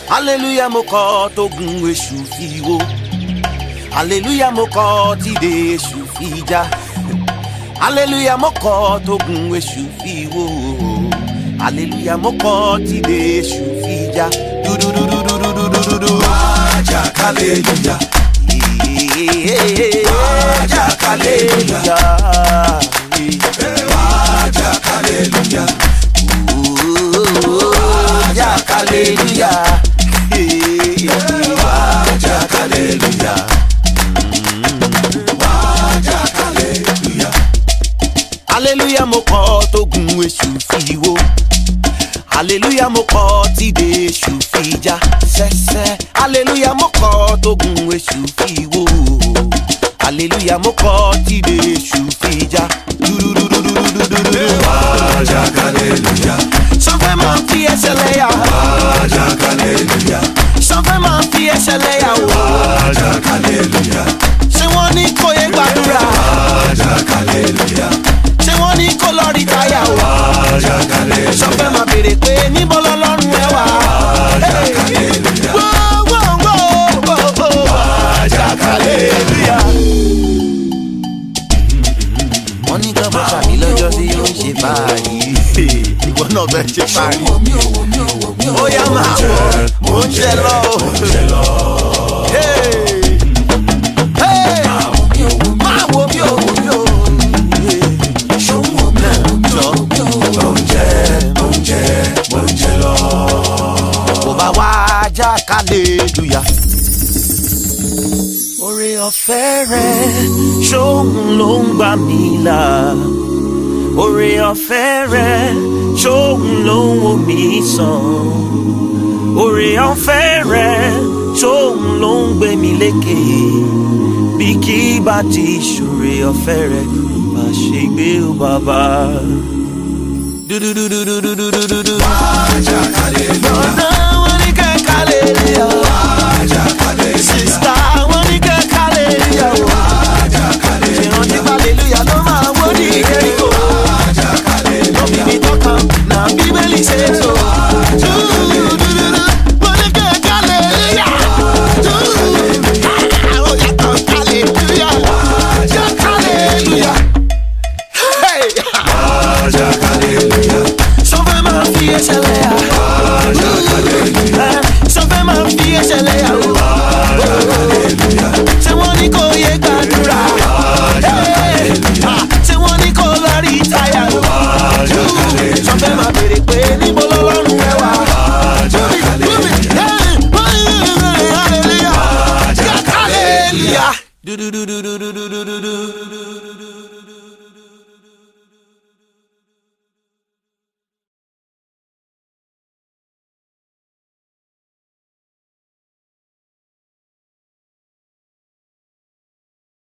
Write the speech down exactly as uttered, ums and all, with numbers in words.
Hallelujah mo kọ́ tógun èṣù fi wó. Hallelujah mo kọ́ tíde èṣù fi já. Hallelujah mo kọ́ tógun èṣù fi wó. Hallelujah mo kọ́ tíde èṣù fi já. Dudududududududu. Wájà hallelujah. Wájà hallelujah. Wájà hallelujah. Wájà hallelujah. Wájà hallelujah. Wájà hallelujah. Hallelujah mo kọ́ tógun èṣù fi wó. Hallelujah mo kọ́ tíde èṣù fi já. Sẹ́sẹ́. Hallelujah mo kọ́ tógun èṣù fi wó. Hallelujah mo kọ́ tíde èṣù fi já. Wájà hallelujah. Sọfẹ́ máa fi ẹsẹ̀ lẹ́yà. Wájà hallelujah. Sọfẹ́ máa fi ẹsẹ̀ lẹ́yà. Wájà hallelujah. Ṣé wọ́n ní kó yẹ gbàdúrà? Wájà hallelujah. Ṣé wọ́n ní kó lọ rí táyà? Wájà hallelujah. Sọfẹ́ máa béèrè pé níbo lọ́lọ́run ẹ wà? Wájà hallelujah. Wó wó wó wó. Wájà hallelujah. Wọ́n ní kán bọ́ sàbí lọ́jọ́ tí ó ń ṣe fàáyì. Ìwọ náà bẹ ṣe fàáyì. Ó yá máa wọ̀ mò ń jẹ lọ. Hey! Hey! Máa wo bí o wo bí o. Oúnjẹ, oúnjẹ, oúnjẹ lọ. Kò bá wá já hallelujah. Oore ọ̀fẹ́ rẹ̀ ṣóhun ló ń gbà mí là. Oore ọ̀fẹ́ rẹ̀ ṣóhun ló ń wò mí sàn. Oore ọ̀fẹ́ rẹ̀ ṣóhun ló ń gbé mi lékè. Bí kì í bá ti ṣoore ọ̀fẹ́ rẹ̀ má ṣe gbé o bàbá. Dudududududududu. Wájà hallelujah. Brother, wọ́n ní kẹ́ hallelujah. Wájà hallelujah. Sister, wọ́n ní kẹ́ hallelujah. Wájà hallelujah. Ìrántí hallelujah ló máa wó ní Jẹ́ríkò. Wájà hallelujah. Lóbi mi tọ́kàn náà Bíbélì ṣe tó. Dúdúdúdú, wọ́n ní kẹ́ hallelujah. Dúdú, ó yàtọ̀ hallelujah. Wájà hallelujah. Hey! Wájà hallelujah. Sọfẹ́ máa fi ẹsẹ̀ lẹ́yà. Wájà hallelujah. Sọfẹ́ máa fi ẹsẹ̀ lẹ́yà. Wájà hallelujah. Ṣé wọ́n ní kó yẹ gbàdúrà? Ṣé wọ́n ní kó lọ rí táyà? Wájà hallelujah. Sọfẹ́ máa béèrè pé níbo lọ́lọ́run ẹ wà? Wájà hallelujah. Hallelujah. Hallelujah.